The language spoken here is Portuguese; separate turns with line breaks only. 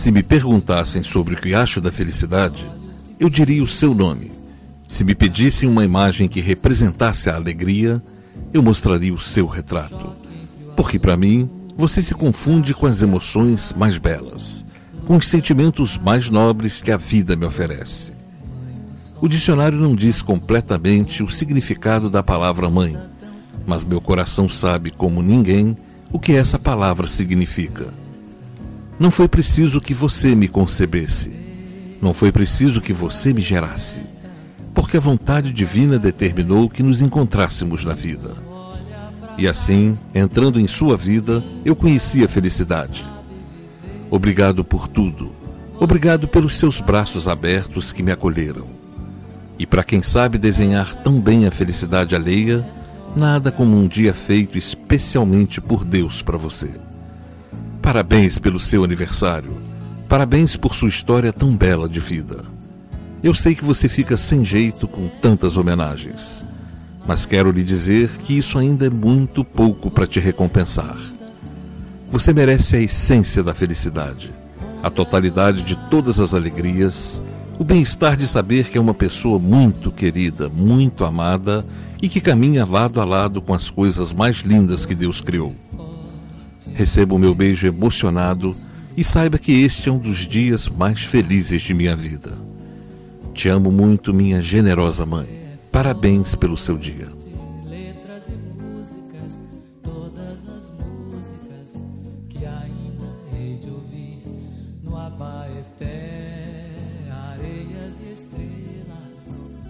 Se me perguntassem sobre o que acho da felicidade, eu diria o seu nome. Se me pedissem uma imagem que representasse a alegria, eu mostraria o seu retrato. Porque, para mim, você se confunde com as emoções mais belas, com os sentimentos mais nobres que a vida me oferece. O dicionário não diz completamente o significado da palavra mãe, mas meu coração sabe como ninguém o que essa palavra significa. Não foi preciso que você me concebesse. Não foi preciso que você me gerasse. Porque a vontade divina determinou que nos encontrássemos na vida. E assim, entrando em sua vida, eu conheci a felicidade. Obrigado por tudo. Obrigado pelos seus braços abertos que me acolheram. E para quem sabe desenhar tão bem a felicidade alheia, nada como um dia feito especialmente por Deus para você. Parabéns pelo seu aniversário. Parabéns por sua história tão bela de vida. Eu sei que você fica sem jeito com tantas homenagens, mas quero lhe dizer que isso ainda é muito pouco para te recompensar. Você merece a essência da felicidade, a totalidade de todas as alegrias, o bem-estar de saber que é uma pessoa muito querida, muito amada e que caminha lado a lado com as coisas mais lindas que Deus criou. Receba o meu beijo emocionado e saiba que este é um dos dias mais felizes de minha vida. Te amo muito, minha generosa mãe. Parabéns pelo seu dia.
Letras e músicas, todas as músicas que ainda hei de ouvir no Abaeté, areias e estrelas.